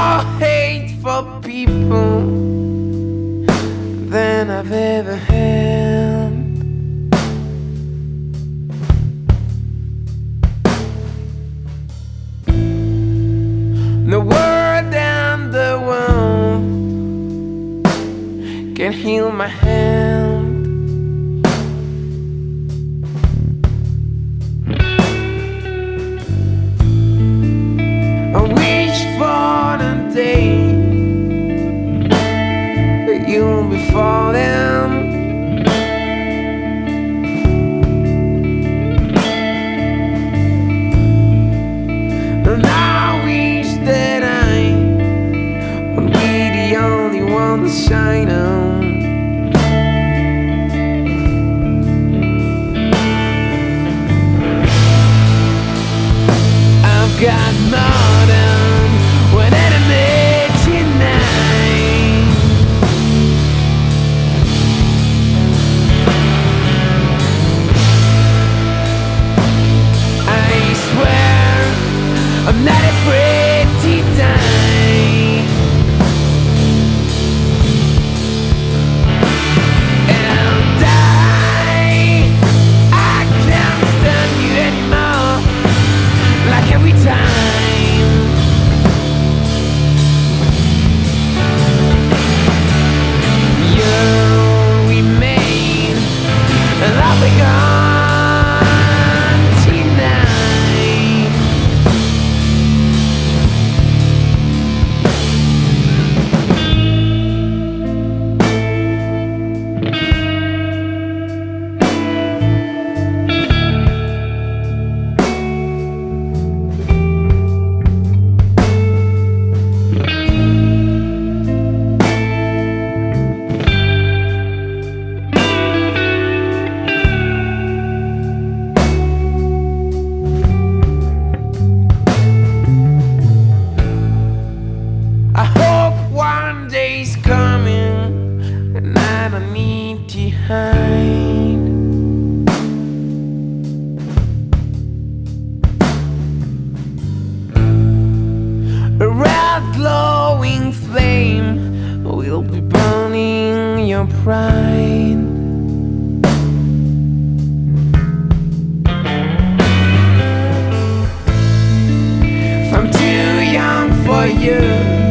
more hateful people than I've ever had. The world and the world can heal my hand. I wish for the day that you'll be falling. And I wish that I would be the only one to shine on. I've got more than one enemy tonight. I swear I'm not afraid to die. And I'll die. I can't stand you anymore. Like every time you remain, and I'll be gone tonight. I hope one day's coming and I don't need to hide. A red glowing flame will be burning your pride. I'm too young for you.